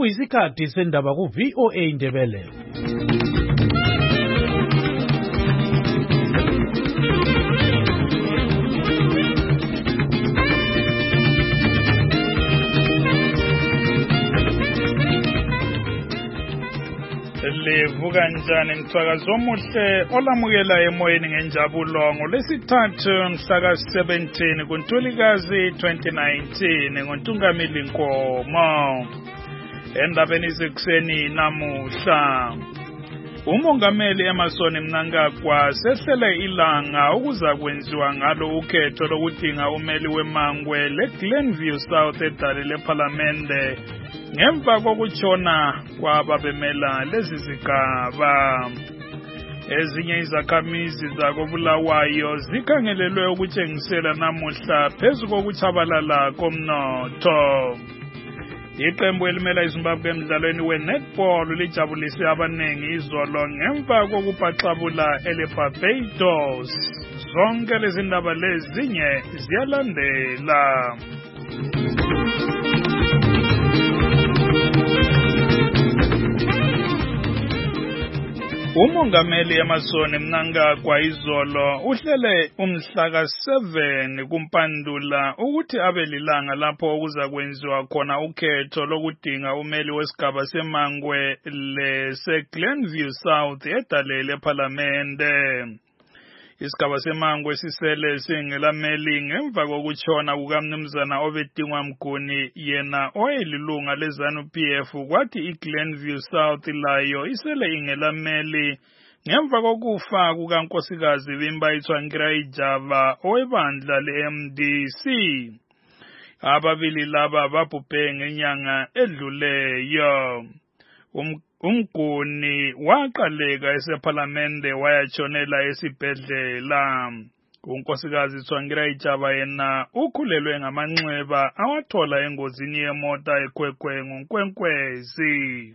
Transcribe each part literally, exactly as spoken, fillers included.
Sekuyisikhathi sendaba ku V O A Ndebele. Livuka njani mthwakazi omuhle olamukela emoyeni ngenjabulo ngolesithathu mhla seventeen kuNtulikazi twenty nineteen ngoNtungamili Nkomo. Endabeni zekuseni namuhla umongameli Emmerson Mnangagwa sehlele ilanga ukuza kwenziwa ngalo ukhetho lokudinga umeli weMangwe leGlenview South edale leParlamente ngemva kokutshona kwababemela lezi zigaba. Ezinye izakhamizi zakoBulawayo zikhangelelwe ukutshengisela namuhla phezu kokutshabalala komnotho. Iqembu elimela iZimbabwe emdlalweni we-netball lijabulise abanengi izolo ngemva kokubhaxabula eleBarbados. Zonke lezi ndaba lezinye ziyalandela. Umongameli Emmerson Mnangagwa izolo uhlele umhla ka seven kumpandula ukuthi abe lilanga lapho okuza kwenziwa khona ukhetho lokudinga umeli wesigaba seMangwe leseGlenview South edale leParlamente. Isigaba seMangwe sisele singelameli ngemva kokutshona kukamnumzana obedingwa Mguni yena oyilunga leZANU P F, kwathi iGlenview South layo isele ingelameli ngemva kokufa kukankosikazi Vimba Itsvangira Ijava owebandla le-M D C. Ababili laba babhubhe ngenyanga edluleyo. Um Umguni waqaleka eseParlamente wayatshonela esibhedlela. Unkosikazi Itsvangira Ijava yena ukhulelwe ngamanxeba awathola engozini yemota eKwekweng ngunkwenkwezi.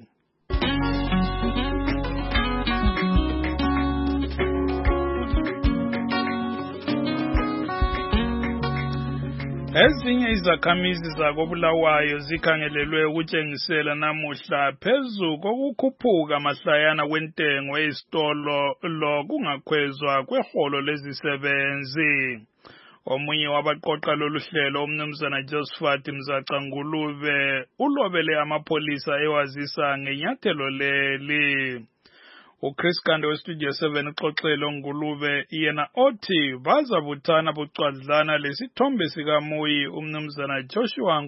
Ezinye izakhamizi zakoBulawayo zikhangelelwe ukutshengisela namuhla phezu kokukhuphuka mahlayana kwentengo esitolo lo kungakhwezwa kweholo lezisebenzi. Omunye wabaqoqa lolu hlelo umnumzana Josephat Mzaca Ngulube ulobele amapholisa ewazisa ngenyathelo leli. uChris Kande weStudio seven uxoxelo Ngulube yena othi bazabuthana bucwadlana lesithombe sikaMuyi umnumzana Joshua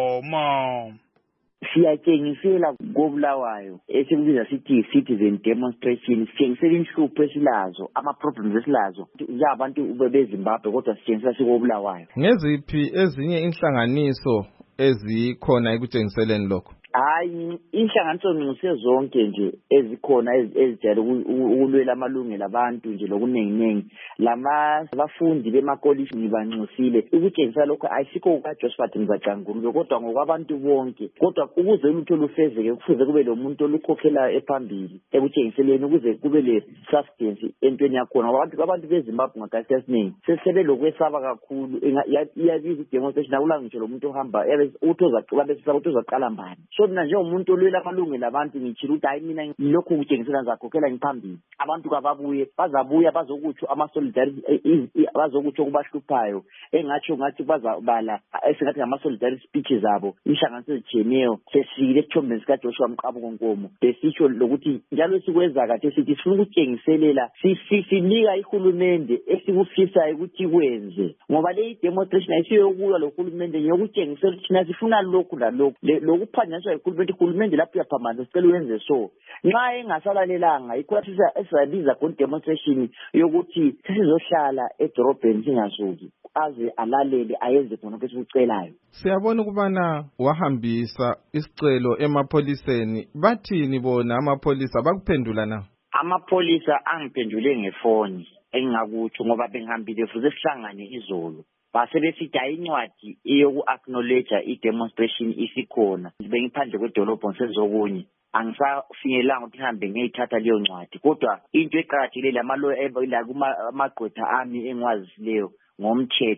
Nkomo. Siyatshengisela koBulawayo esikubiza sithi citizen demonstration, sitshengisela inhlupho esilazo, ama-problems esilazo njengabantu beZimbabwe, kodwa sitshengisela sikoBulawayo. Ngeziphi ezinye inhlanganiso ezikhona ekutshengiseleni lokho? Hayi, inhlanganiso ngisezonke nje ezikhona ezijayele ukulwela amalungelo abantu nje lokunenginengi. Lama abafundi bemakolisi ngibanxusile ukutshengisa lokho ayisikho kukaJosephat Mzaca Ngulube kodwa ngokwabantu bonke. Kodwa ukuze ulutho lufezeke kufuze kube lomuntu olukhokhela ephambili ekutshengiseleni ukuze kube le substance entweni yakhona. Abantu abantu beZimbabwe ngakhathi esiningi sesebe lokwesaba kakhulu, iyabiza i-demonstration akulanga ngitsho lo muntu ohamba uthi uzaqala bese ukuthi uzaqala mbani. Mina njengomuntu olwela amalungelo abantu ngitshila ukuthi hayi mina lokho kutshengisela ngizakhokhela ngiphambili. Abantu kababuye bazabuya bazokutsho ama-solidarity bazokutsho kubahluphayo engatsho ngathi bazabala esingathi ngama-solidarity speeches zabo inhlanganiso ezitshiyeneyo sesikile esithombeni sikaJoshua Mqabuko Nkomo besitsho lokuthi njalo sikwenza kade sithi sifuna ukutshengiselela sinika ihulumende esikufisayo ukuthi kwenze, ngoba le demonstration ayisiyo yokulwa lohulumende ngeyokutshengisela ukuthi thina sifuna lokhu lalokhu lokuphanyiswa ihulumende. Ihulumende lapho yaphambanisa sicela uyenze so. Nxa engasalalelanga ikwathi esizabiza khona demonstration yokuthi sizohlala edorobheni singasuki aze alalele ayenze khona besikucelayo. Siyabona ukubana wahambisa isicelo emapholiseni. Bathini bona amapholisa bakuphendula na? Amapholisa angiphendule ngefoni engingakutsho ngoba bengihambile futhi sihlangane izolo. Basebesithi incwadi eyoku-acknowledge i-demonstration isikhona. Bengiphandle kwedolobho ngisezokunye. Angisafinyelanga ukuthi ngihambe ngiyithatha leyo ncwadi. Kodwa into eqakathekile lamalo la kumagqwetha ami engwazisileyo ngomthetho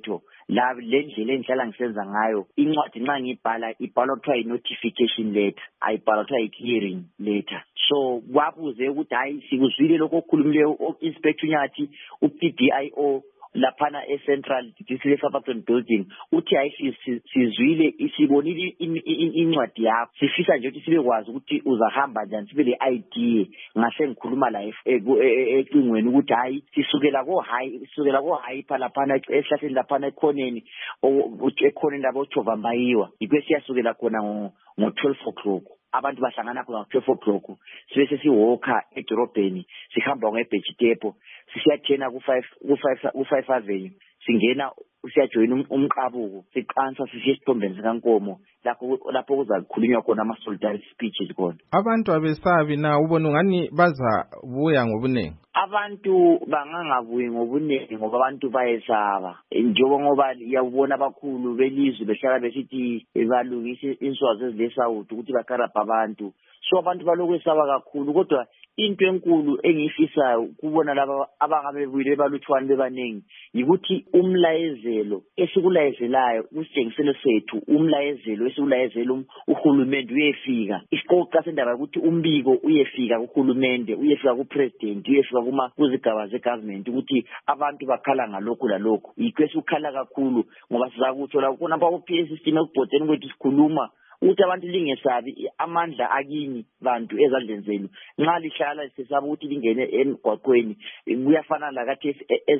la lendlela engihlala ngisenza ngayo incwadi nxa ngibhala ibhalwa kuthiwa i-notification letter ayibhalwa kuthiwa i-clearing letter. So kwabuze ukuthi hayi sikuzwile lokho okukhulumileyo o-Inspector Nyathi u-P D I O laphana e-Central District Apartment Building uthi hayi sizwile isibonile incwadi yakho sifisa nje ukuthi sibe kwazi ukuthi uzahamba njani sibe le I D ngase ngikhuluma la ecingweni ukuthi hayi sisukela ko hayi sisukela ko hayi phalaphana esihlahleni laphana ekhoneni ekhoneni labo Chovambayiwa ikwe siyasukela khona ngo twelve o'clock abantu bahlangana khona ngo twelve o'clock sibe sesiwalker edorobheni sihamba ngebhejitepo sisiyathena ku five ku five ku five avenue singena usiyajoyina umqabuko siqansa sisiye esithombeni sikaNkomo lapho lapho kuzakhulunywa khona ama solidarity speeches khona. Abantu abesabi na ubona ngani baza buya ngobunengi? Abantu bangangabuyi ngobunengi ngoba abantu bayesaba njengoba ngoba yabona abakhulu belizwe behlala besithi balungise inswazi ezilesawuthi ukuthi bakarabha abantu. So abantu balokwesaba kakhulu kodwa into enkulu engiyifisayo kubona laba abangabe buyile baluthwane bebanengi yikuthi umlayezelo esikulayezelayo kusitshengiselo sethu umlayezelo esikulayezela uhulumende uyefika isiqoqa sendaba ukuthi umbiko uyefika kuhulumende uyefika kupresident uyefika kuma kuzigaba zegovernment ukuthi abantu bakhala ngalokho lalokho ikwesi ukhala kakhulu ngoba sizakuthola khona ba P S system ekubhodeni kwethu sikhuluma ukuthi abantu lingesabi amandla akini bantu ezandleni zenu nxa lihlala sesaba ukuthi lingene emgwaqweni kuyafana la kathi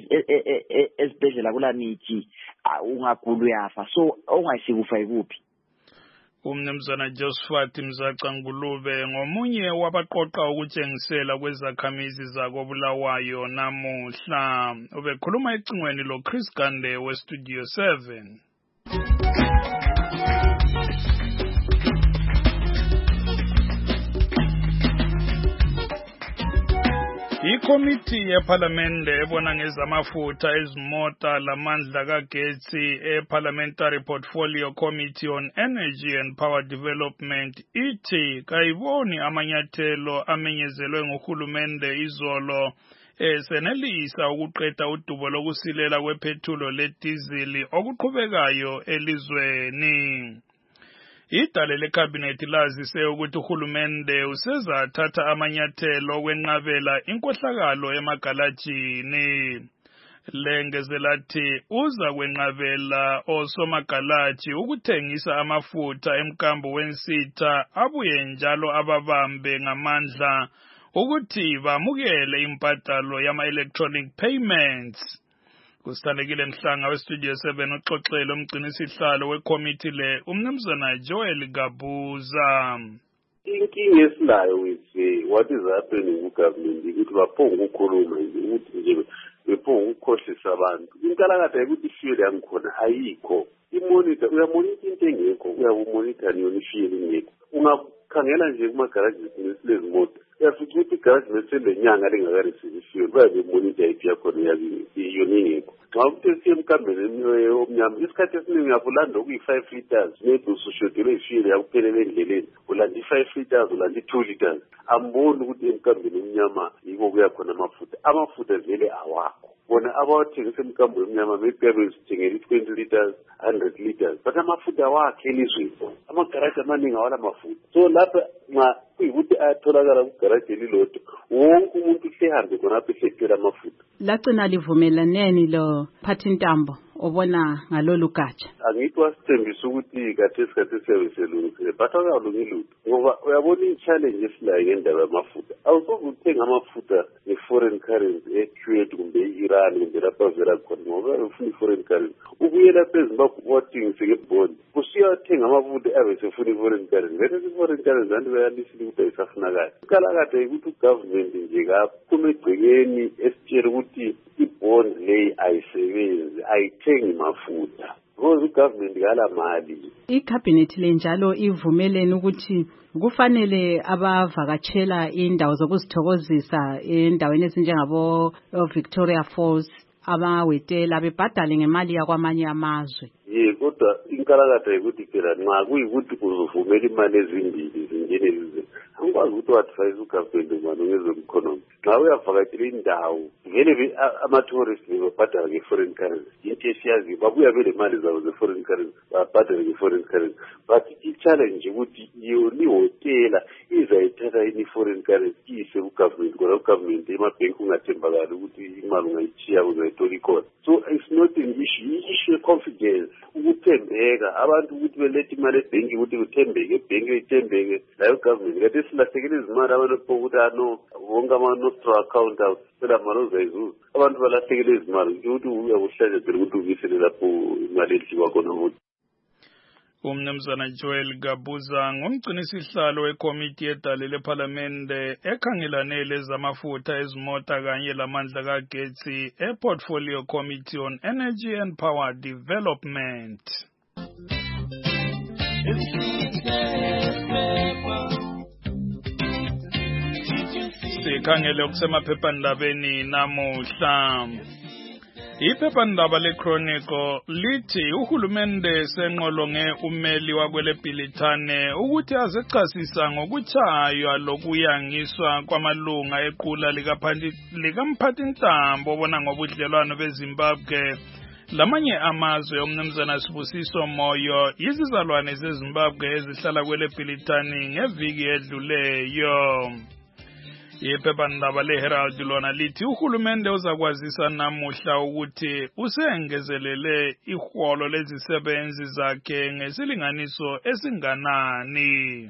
esibhedlela kulamithi ungagula uyafa so ongayisikufa ikuphi. Umnumzana Josephat Mzaca Ngulube ngomunye wabaqoqa ukutshengisela kwezakhamizi zakoBulawayo namuhla ubekhuluma ecingweni lo Chris Gande we Studio seven. Ikomiti yeParliament ebona ngezamafutha ezimota lamandla kagetsi eParliamentary Portfolio Committee on Energy and Power Development ithi kayiboni amanyathelo amenyezelwe nguhulumende izolo esenelisa ukuqeda udubo lokusilela kwephethulo ledizili okuqhubekayo elizweni. Idale lecabinet lazise ukuthi uhulumende usezathatha amanyathelo okwenqabela inkohlakalo emagalajini. Lengezelathi uza kwenqabela osomagalaji ukuthengisa amafutha emkambo wensitha abuye njalo ababambe ngamandla ukuthi bamukele impatalo yama electronic payments. Kusithandekile Mhlanga we Studio seven uxoxele umgcinisihlalo wekomiti le umnumzana Joel Gabuza. Inkinga esilayo with what is happening ku government ukuthi baphonga ukukhuluma ukuthi nje bephonga ukukhohlisa abantu. Inkalakatha ukuthi field yangikhona ayikho. Imonitor uyamonitor into engekho uyabumonitor yona ifield ingekho. Ungakhangela nje kuma garage lezi moto. Yafithi ukuthi garage lesele nyanga lingakareceive field babe monitor iphi yakhona yabiyoningekho. Xa uthi emkambeni omnyama isikhathi esiningi uyabulanda okuyi five liters maybe usushodele ifile yakuphelele endleleni ulanda five liters ulanda two liters amboni ukuthi emkambeni omnyama yiko kuyakhona amafutha amafutha vele awakho bona abawathengisa emkambo omnyama maybe bezithengela twenty liters one hundred liters but amafutha awakhe elizweni amagaraji amaningi awala mafutha so lapha nxa kuyikuthi ayatholakala kugaraji elilodwa wonke umuntu usehambe khonapho esethela amafutha. Lagcina livumelaneni lo Phathintambo obona ngalolu gatsha. Angithi wasithembisa ukuthi kade isikhathi siyabeselungisile but akalungilutho ngoba uyabona i-challenge esilayo ngendaba yamafutha awusoze uthenga amafutha ne-foreign currency e-Kuwait kumbe e-Iran kumbe lapha vela khona ngoba ufuna i-foreign currency ubuye lapha eZimbabwe wathengise ngebhondi kusiyathenga amafutha abe sefuna i-foreign currency vele i-foreign currency abantu bayalisile ukuthi ayisafunakali ikalakade ukuthi ugovernment nje kaphume egcekeni esitshela ukuthi ibhondi leyi ayisebenzi ayithengi mafutha because ugovernment kala mali. Icabinet le njalo ivumelene ukuthi kufanele abavakatshela indawo zokuzithokozisa endaweni ezinjengabo Victoria Falls abawetela bebhadale ngemali yakwamanye amazwe. Ye kodwa inkalakatha ukuthi phela nxa kuyikuthi kuzovumela imali ezimbili zingene uyakwazi ukuthi u-advise ugovernment manje ngezomkhonomi xa uyavakatshela indawo vele ama-tourist babhadala nge-foreign currency into esiyaziyo babuya bele mali zabo ze-foreign currency babhadala nge-foreign currency but i-challenge ukuthi yona ihotela izayithatha ini foreign currency iyise kugovernment kona ugovernment emabhenki ungathembakali ukuthi imali ungayithiya uzayithola ikhona. So it's not an issue, i-issue ye-confidence ukuthembeka abantu ukuthi belethe imali ebhenki ukuthi kuthembeke ebhenki ithembeke layo government kade silahlekele izimali abantu ukuthi ano wonke ama-nostro account out phela mali ozayizuza abantu balahlekele izimali ukuthi uyakuhlanjezela ukuthi ubisele lapho imali edliwa khona ukuthi uMnumzana Joel Gabuza ngumgcinisihlalo wekomiti yedale lephalamende ekhangelane lezamafutha ezimota kanye lamandla kagetsi ePortfolio Committee on Energy and Power Development. Sikhangele okusemaphephandabeni namuhla. Iphephandaba leChronicle lithi uhulumende senqolonge ummeli wakwele Bhilithane ukuthi azechasisa ngokutshaywa lokuyangiswa kwamalunga equla likamphathintambo obona ngobudlelwano beZimbabwe lamanye amazwe omnumzana Sibusiso Moyo izizalwane zeZimbabwe ezihlala kwele Bhilithane ngeviki edluleyo. Iphephandaba leHerald lona lithi uhulumende uzakwazisa namuhla ukuthi usengezelele iholo lezisebenzi zakhe ngesilinganiso esinganani.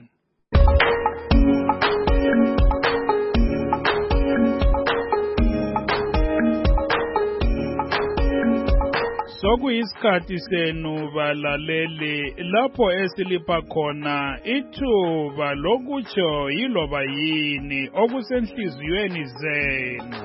Sokuyisikhathi senu balaleli lapho esilipha khona ithuba lokutsho yiloba yini okusenhliziyweni zenu.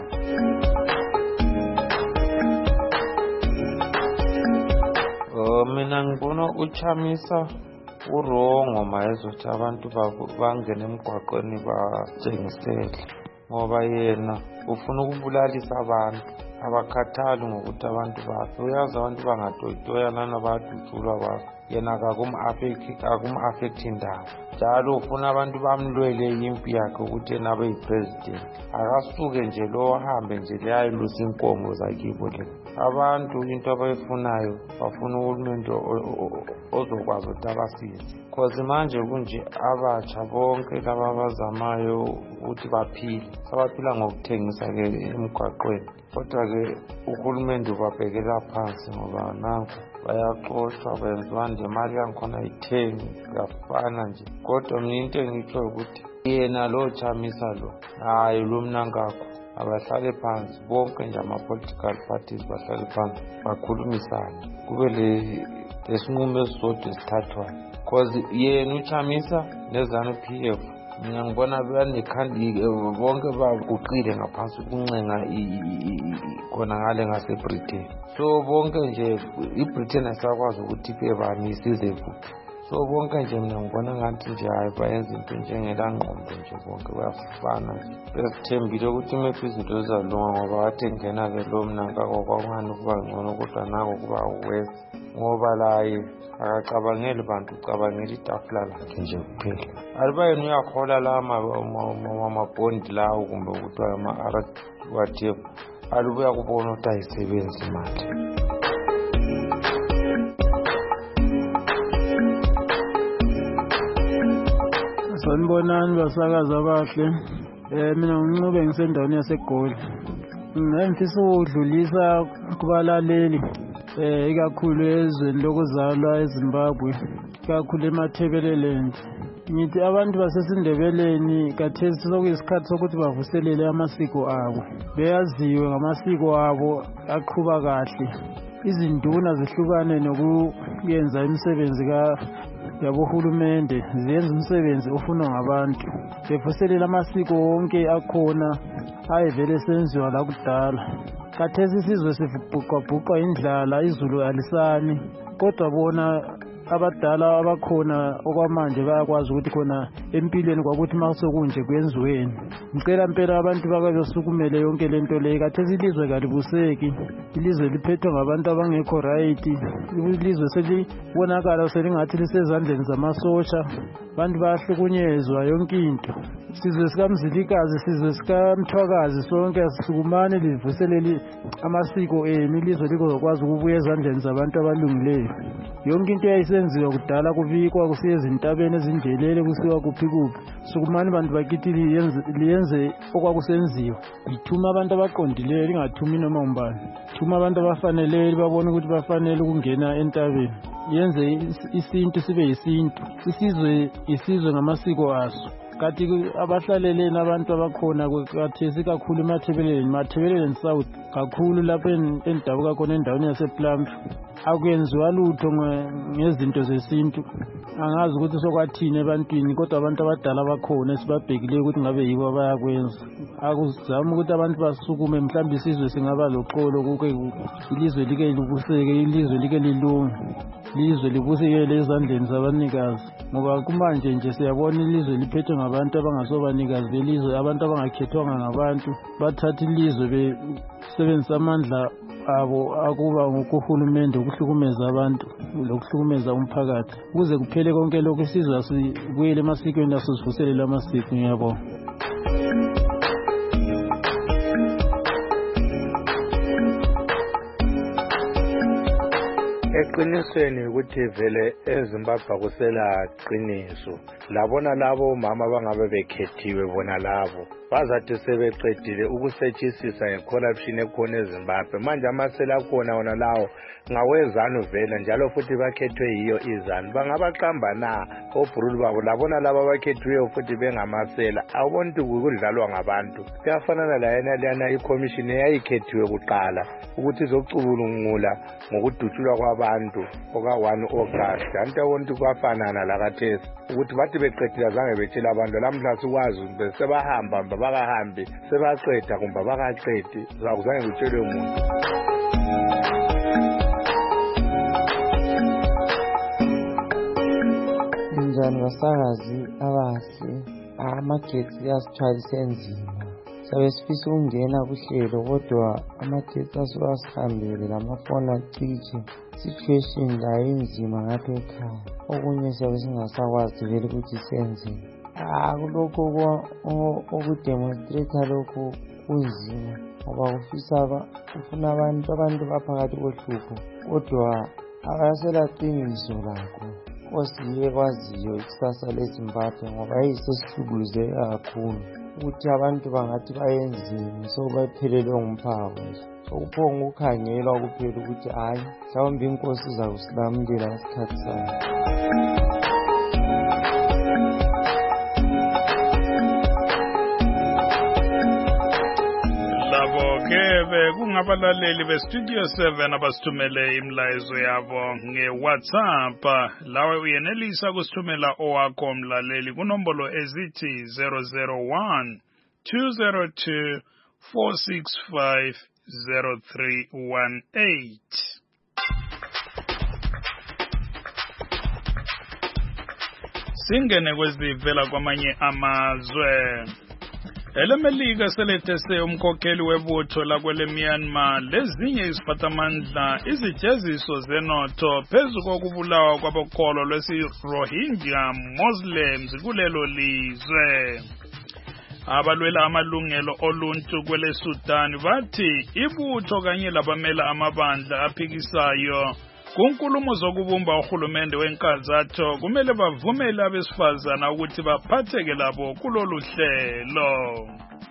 Oh mina ngibona uChamisa urongo mayezothi abantu bangene emgwaqweni batshengisele ngoba yena ufuna ukubulalisa abantu abakhathali ngokuthi abantu bafe uyazi abantu bangatoyitoya lana badutshulwa bafe yena akum-affect indawo njalo ufuna abantu bamlwele impi yakhe ukuthi yena abe yi-president akasuke nje lo ahambe nje leyayilusa inkomo zakibo le abantu into abayifunayo bafuna uhulumende ozokwazi ukuthi abasize cause manje kunje abatsha bonke laba abazamayo ukuthi baphile sabaphila ngokuthengisa-ke emgwaqweni kodwa-ke uhulumende ubabhekela phansi ngoba nanku bayaxoshwa benziwa nje imali yangikhona ayithengi kuyafana nje kodwa mina into engitsho ukuthi yena lo Chamisa lo hayi lo mnankakho abahlale phansi bonke nje ama-political parties bahlale phansi bakhulumisane kube lesinqumo esisodwa esithathwayo cause yena uChamisa nezanu P F mina ngibona banekhandi bonke baguqile ngaphansi ukuncenga khona ngale ngaseBritain so bonke nje iBritain asakwazi ukuthi bebamisize futhi so bonke nje mina ngibona ngathi nje hayi bayenza into njengelangqondo nje bonke bayafana nje besithembile ukuthi maybe izinto zizalunga ngoba wathi ngena-ke lo mnankako kwangani ukuba ngcono kodwa nako kuba uwesi ngoba laye akacabangeli bantu ucabangela itafula lakhe nje kuphela aliba yena uyakhola la amabhondi lawo kumbe kuthiwa ama-R whatever alubuya kubona ukuthi ayisebenzi imali. Sanibonani basakazi abahle eh mina ngincube ngisendaweni yaseGoli ngifisa ukudlulisa kubalaleli eh ikakhulu ezweni lokuzalwa eZimbabwe ikakhulu eMathebeleland ngithi abantu basesindebeleni kathesi sokuyisikhathi sokuthi bavuselele amasiko abo beyaziwe ngamasiko abo aqhuba kahle izinduna zihlukane nokuyenza imisebenzi ka yabohulumende ziyenza umsebenzi ofunwa ngabantu bevuselela amasiko wonke akhona ayevele senziwa la kudala kathesi isizwe sivubhuqwabhuqwa indlala izulu alisani kodwa bona abadala abakhona okwamanje bayakwazi ukuthi khona empilweni kwakuthi makusokunje kwenziweni ngicela impela abantu bakabesukumele yonke lento leyo kathesi ilizwe kalibuseki ilizwe liphethwe ngabantu abangekho right ilizwe selibonakala selingathi lisezandleni zamasosha abantu bayahlukunyezwa yonke into sizwe sikamzilikazi sizwe sikamthwakazi sonke asisukumane livuselele amasiko enu ilizwe likuzokwazi ukubuya ezandleni zabantu abalungileyo. Yonke into eyayisenziwa kudala kubikwa kusiya ezintabeni ezinjelele kusiwa kuphi kuphi. Sukumane bantu bakithi liyenze okwakusenziwa. Lithuma abantu abaqondileyo lingathumi noma umbani. Thuma abantu abafanele babone ukuthi bafanele ukungena entabeni. Yenze isintu sibe yisintu. Isizwe isizwe ngamasiko aso. Kathi abahlaleleni abantu abakhona kwekathesi kakhulu eMathebeleni Mathebeleni South kakhulu lapha endabuka khona endaweni yasePlumf akuyenziwa lutho ngezinto zesintu. Angazi ukuthi sokwathini ebantwini kodwa abantu abadala abakhona sibabhekileyo ukuthi ngabe yibo abayakwenza. Akuzama ukuthi abantu basukume mhlawumbe isizwe singaba loxolo kuke ilizwe like libuseke ilizwe like lilunge. Ilizwe libusekele ezandleni zabanikazi ngoba kumanje nje siyabona ilizwe liphethwe ngabantu abangasobanikazi belizwe abantu abangakhethwanga ngabantu bathatha ilizwe besebenzisa amandla abo akuba ngokuhulumende ukuhlukumeza abantu lokuhlukumeza umphakathi ukuze kuphele konke lokho isizwe asibuyele emasikweni asisivuselele amasiko. Ngiyabonga. Eqinisweni ukuthi vele eZimbabwe kusela qiniso labona labo mama bangabe bekhethiwe bona labo bazathi sebeqedile ukusetshenziswa ngecorruption ekhona eZimbabwe manje amasela khona wona lawo ngawezanu vele njalo futhi bakhethwe yiyo izanu bangabaqamba na obrulu babo labona laba bakhethiweyo futhi bengamasela awubonti ukudlalwa ngabantu kuyafanana la yena lana iCommission eyayikhethiwe kuqala ukuthi izocubulungula ngokudutshulwa kwabantu oka one August anti awonti kwafanana la kathesi ukuthi bathi beqedile zange betshela abantu lamhla sikwazi ukuthi sebahamba bakahambi sebaqeda kumbe bakaqedi zakuzange kutshelwe umuntu. Njani basakazi abahle amagetsi asithwalise enzima sabe sifisa ukungena kuhlelo kodwa amagetsi asuka asihambele lamafoni aciche situation la inzima ngapha ekhaya okunye sabe singasakwazi vele ukuthi senzeni kulokho okudemonstrate lokho kunzima ngoba kufisa kufuna abantu abantu baphakathi kohlupho kodwa akasela qiniso lakho osiye kwaziyo ikusasa leZimbabwe ngoba yisesihlukuluze kakhulu ukuthi abantu bangathi bayenzini so baphelelwe ngumphako nje sokuphonga ukukhangelwa kuphela ukuthi hayi mhlawumbe inkosi izakusilamulela ngesikhathi sayo. Kebe kungabalaleli bestudio seven abasithumele imlayezo yabo ngeWhatsApp lawe uyenelisa kusithumela owakho umlaleli kunombolo ezithi zero zero one two zero two four six five zero three one eight. Singene kwezivela kwamanye amazwe. EleMelika selethese umkhokheli webutho lakwele Myanmar lezinye iziphathamandla izijeziso zenotho phezu kokubulawa kwabokholo lwesi-Rohingya Muslims kulelo lizwe. Abalwela amalungelo oluntu kwele Sudan bathi ibutho kanye labamela amabandla aphikisayo kunkulumo zokubumba uhulumende wenkazatho kumele bavumele abesifazana ukuthi baphatheke labo kulolu hlelo.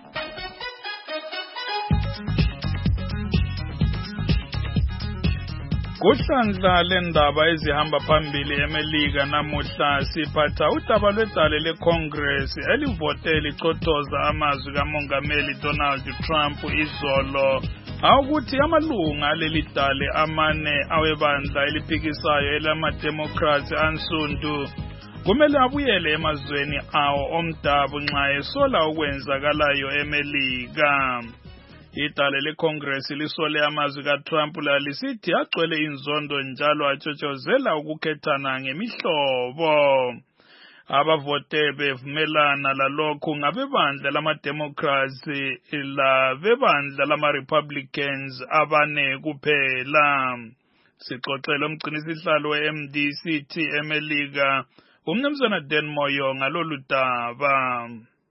Kuhlandla lendaba ezihamba phambili eMelika namuhla siphatha udaba lwedale leCongress elivote lichothoza amazwi kaMongameli Donald Trump izolo awukuthi amalunga aleli dale amane awebandla eliphikisayo elama-Democrats ansundu kumele abuyele emazweni awo omdabu nxa esola ukwenzakalayo eMelika. Idale leCongress lisole amazwi kaTrump lalisithi agcwele inzondo njalo atshotshozela ukukhethana ngemihlobo. Abavote bevumelana lalokhu ngabebandla lama-Democrats labebandla lama-Republicans abane kuphela. Sixoxela umgcinisihlalo we-M D C T eMelika umnumzana Dan Moyo ngalolu daba.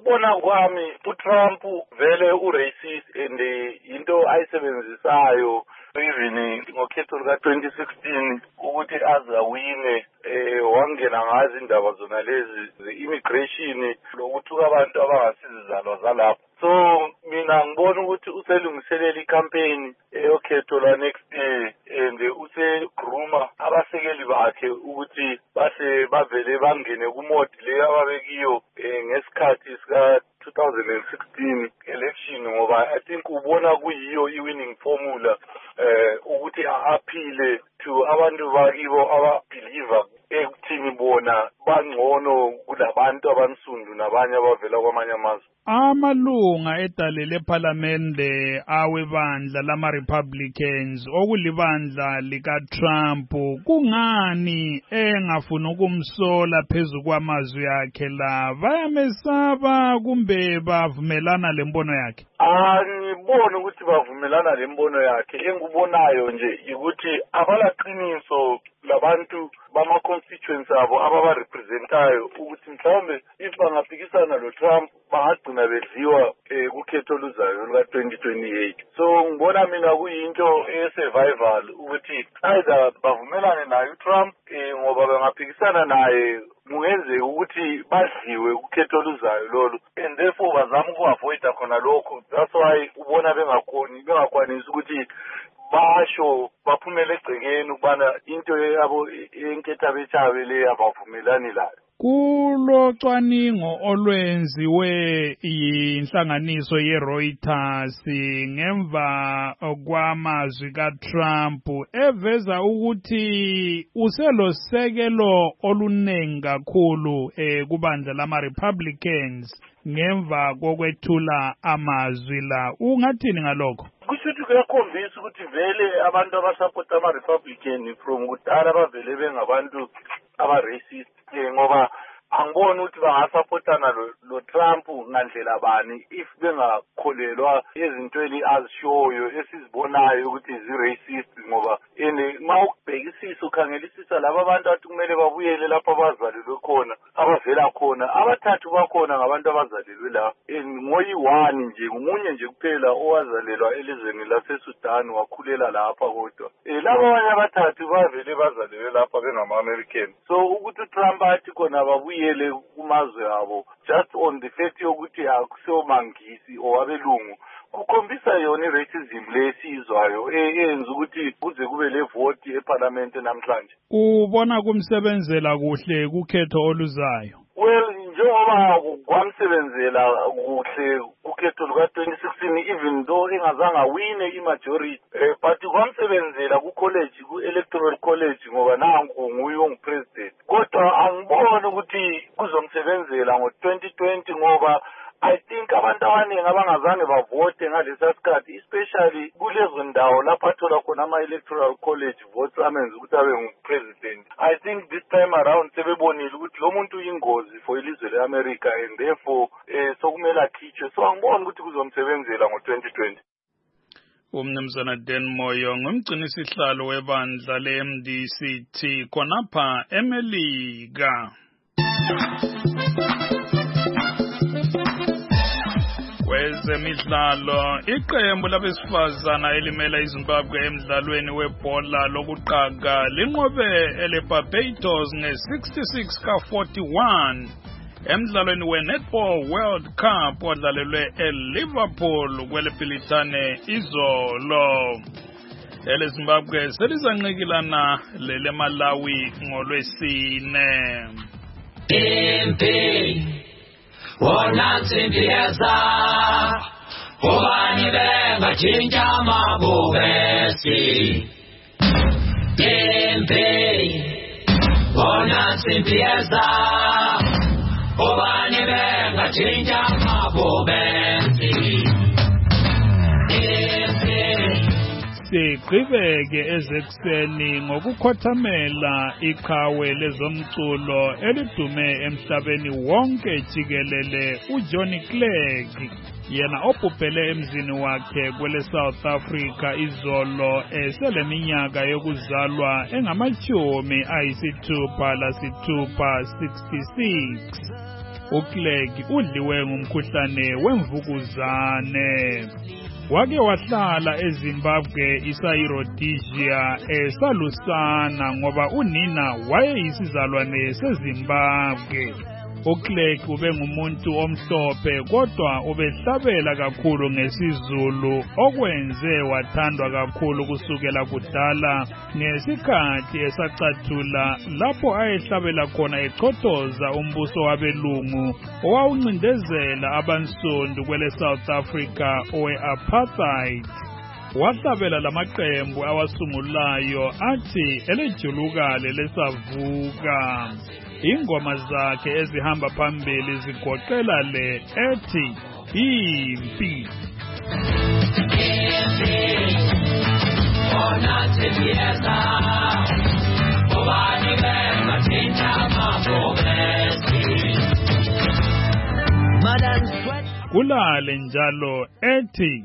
ngokubona kwami uTrump vele uracist and into ayisebenzisayo even ngokhetho luka twenty sixteen ukuthi azawine eh wangena ngazi indaba zona lezi ze-immigration lokuthuka abantu abangasizizalwa zalapho. So mina ngibona ukuthi uselungiselela icampaign eyokhetho la next year and usegruma abasekeli bakhe ukuthi base bavele bangene kumodi le ababekiyo ngesikhathi sika twenty sixteen election ngoba I think ubona kuyiyo i-winning formula eh ukuthi aphile to abantu bakibo ababeliever ekuthini bona bangcono kulabantu abansundu nabanye abavela kwamanye amazwe. Amalunga edale lePhalamende awebandla lama-Republicans okulibandla lika-Trump kungani engafuna ukumsola phezu kwamazwi akhe la bayamesaba kumbe bavumelana lembono yakhe? Angiboni ukuthi bavumelana lembono yakhe. Engikubonayo nje ukuthi abalaqiniso labantu bama constituents abo ababarepresentayo ukuthi mhlawumbe if bangaphikisana lo Trump bangagcina bedliwa kukhetho oluzayo luka twenty twenty-eight. So ngibona mina kuyinto e-survival ukuthi either bavumelane naye uTrump ngoba bangaphikisana naye mungenzeka ukuthi badliwe kukhetho oluzayo lolu and therefore bazama ukuavoida khona lokho. That's why ubona bengakhoni bengakwanisi ukuthi basho baphumele egcekeni ukubana into yabo enketha bechabe le abavumelani layo. Kulo cwaningo olwenziwe inhlanganiso ye-Reuters ngemva kwamazwi kaTrump eveza ukuthi uselosekelo oluningi kakhulu eh kubandla lama-Republicans ngemva kokwethula amazwi la, ungathini ngalokho? Kushuthi kuyakhombisa ukuthi vele abantu abasupport ama-Republican from kudala bavele bengabantu aba-racist ngoba angiboni ukuthi bangasupportana lo, lo Trump ngandlela bani if bengakholelwa ezintweni azishoyo esizibonayo ukuthi zi-racist ngoba ene ma ukubhekisisa ukhangelisisa laba abantu athi kumele babuyele lapho abazalelwe khona abavela khona abathathu bakhona ngabantu abazalelwe la ngoyi-one nje umunye nje kuphela owazalelwa elizweni laseSudan wakhulela lapha kodwa laba abanye abathathu bavele bazalelwe lapha bengama-American. So ukuthi uTrump athi khona babuyele kumazwe abo just on the fact yokuthi akusomangisi owabelungu kukhombisa yona i-racism lesizwayo eyenza ukuthi kuze kube le vote eParliament namhlanje. Ubona kumsebenzela kuhle kukhetho oluzayo? Well, njengoba kwamsebenzela kuhle kukhetho luka twenty sixteen even though engazange awine i-majority eh, but kwamsebenzela ku-college ku-electoral college ngoba nangu nguye ongupresident. Kodwa angiboni ukuthi kuzomsebenzela ngo-twenty twenty ngoba I think abantu abaningi abangazange bavote ngalesa sikhathi especially kulezo ndawo lapho athola khona ama-electoral college votes amenza ukuthi abe ngu-president. I think this time around sebebonile ukuthi lo muntu uyingozi for ilizwe le-America and therefore eh, sokumele akhitshwe. So angiboni ukuthi kuzomsebenzela ngo-twenty twenty. Umnumzana Dan Moyo ngumgcinisihlalo webandla le-M D C T khonapha eMelika. Kwezemidlalo, iqembu labesifazana elimela iZimbabwe emidlalweni webhola lokuqaga linqobe eleBarbados nge-sixty-six ka forty-one emidlalweni we-Netball World Cup odlalelwe eLiverpool kwelePhilithane izolo. EleZimbabwe selizanqikilana leleMalawi ngolwesine. Wona nsimbieza Obani benga chinja mabugesi Tempe Wona nsimbieza Obani benga chinja mabugesi Siqhubeke ezekuseni ngokukhothamela iqhawe lezomculo elidume emhlabeni wonke jikelele uJohnny Clegg yena obhubhele emzini wakhe kwele South Africa izolo eseleminyaka yokuzalwa engamachumi ayisithupha lasithupha sixty-six. uClerk udliwe ngumkhuhlane wemvukuzane. Wake wahlala eZimbabwe isaYirodisia esalusana ngoba unina wayeyisizalwane seZimbabwe. uClerk ube ngumuntu omhlophe kodwa ubehlabela kakhulu ngesiZulu okwenze wathandwa kakhulu kusukela kudala ngesikhathi esacathula lapho ayehlabela khona echothoza umbuso wabelungu owawuncindezela abansundu kwele South Africa owe-apartheid. Wahlabela lamaqembu awasungulayo athi elejulukale lesavuka. Ingoma zakhe ezihamba phambili zigoqela le ethi impi. Kulale njalo ethi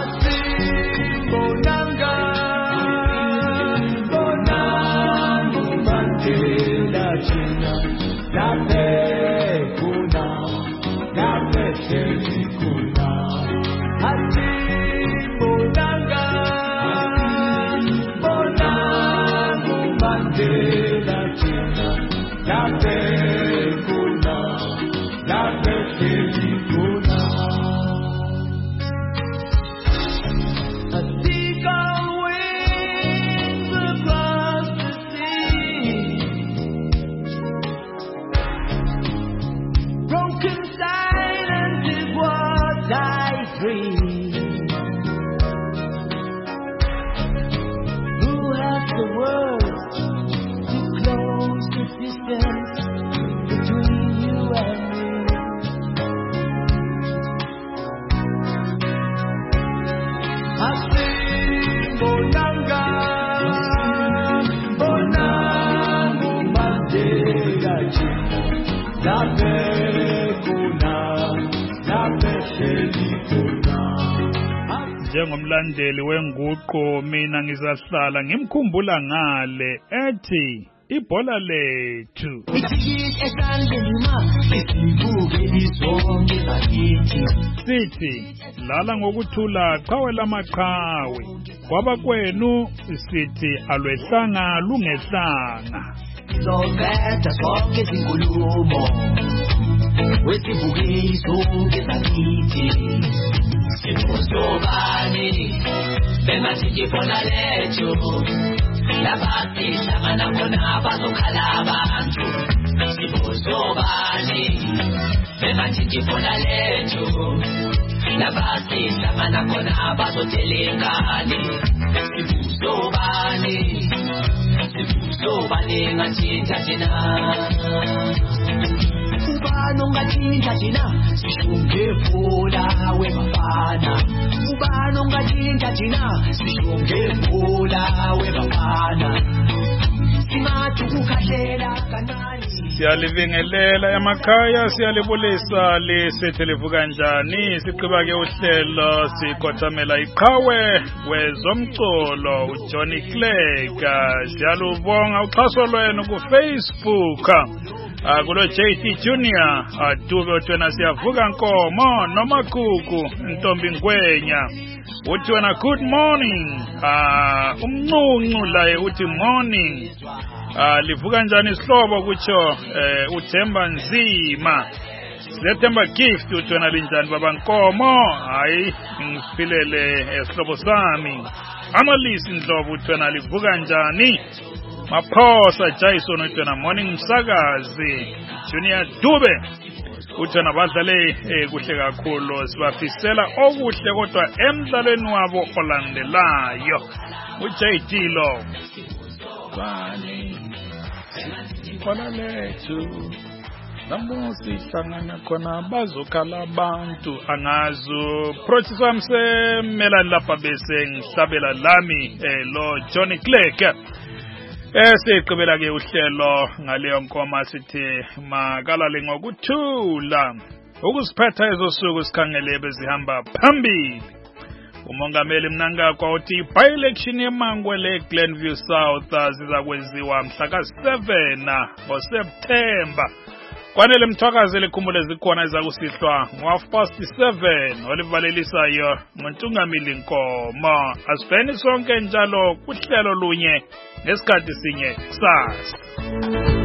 njengomlandeli wenguqu mina ngizahlala ngimkhumbula ngale ethi ibhola lethu. Sithi lala ngokuthula qhawe lamaqhawe kwaba kwenu sithi alwehlanga lungehlanga. Zobetha sonke izinkulumo wesibukiso ngezakithi sibuzobani bengathi ibhola lethu labathi hlangana khona abazokhala abantu sibuzobani bengathi ibhola lethu labathi hlangana khona abazotelengani sibuzobani sibuzobani ngatshintsha thina ubani ongatshintsha thina sishonge ibhola webafana ubani ongatshintsha thina sishonge ibhola webafana singathi ukukhahlela kanani. Siyalibingelela emakhaya, siyalibulisa lisethi livuka njani. Siqhiba ke uhlelo sikhothamela iqhawe wezomculo uJohnny Clegg. Siyalubonga uxhaso lwenu kuFacebook. Kulo J T Junior Dube uthwena siyavuka nkomo nomakhukhu Ntombi Ngwenya uthi wena good morning. Umncuncu laye uthi morning. Livuka njani isihlobo kutsho uThemba Nzima. Sethemba gift uthi wena linjani baba nkomo. Hayi ngifilele esihlobo sami. Amalisi Ndlovu uthi wena livuka njani. Maphosa Jason uthi wena morning msakazi. Junior Dube uthi wena badlale kuhle kakhulu, sibafisela okuhle kodwa emdlalweni wabo olandelayo. uJ T lo bani ibhola lethu namusi hlangana khona bazokhala abantu angazo process wamsemelani lapha bese ngihlabela lami lo Johnny Clegg. Esiqhubela ke uhlelo ngaleyo nkoma sithi makalale ngokuthula ukusiphatha ezosuku sikhangele bezihamba phambili. Umongameli Mnangagwa uthi by-election yemangwele Glenview South zizakwenziwa mhla ka seven ngoSeptember Kwanele Mthwakazi likhumbule zikhona ezakusihlwa ngo-half past seven olivalelisayo ngoNtungamili Nkomo. Asibheni sonke njalo kuhlelo lunye ngesikhathi sinye kusasa.